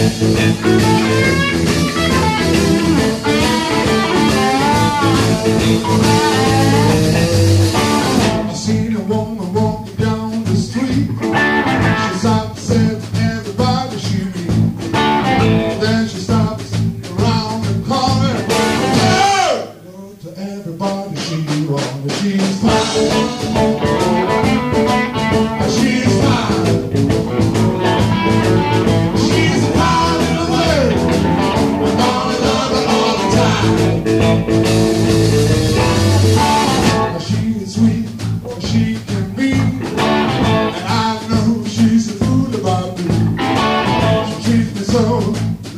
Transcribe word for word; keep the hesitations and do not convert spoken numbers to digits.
I seen a woman walking down the street. She stopped and said, everybody she meet. Then she stops around the corner. Hello to everybody she wanted. She's fine. She's fine. She's fine in the world. We're gonna love her all the time. She is sweet, she can be, and I know she's a fool about me. She treats me so